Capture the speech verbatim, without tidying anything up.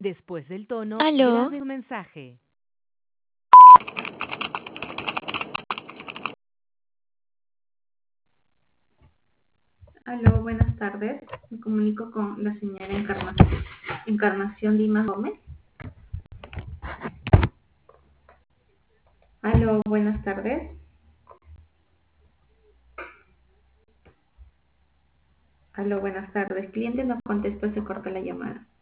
Después del tono, ¿Aló? grabe su mensaje. Aló, buenas tardes. Me comunico con la señora Encarna- Encarnación Dimas Gómez. Aló, buenas tardes. Aló, buenas tardes. Cliente no contestó, se cortó la llamada.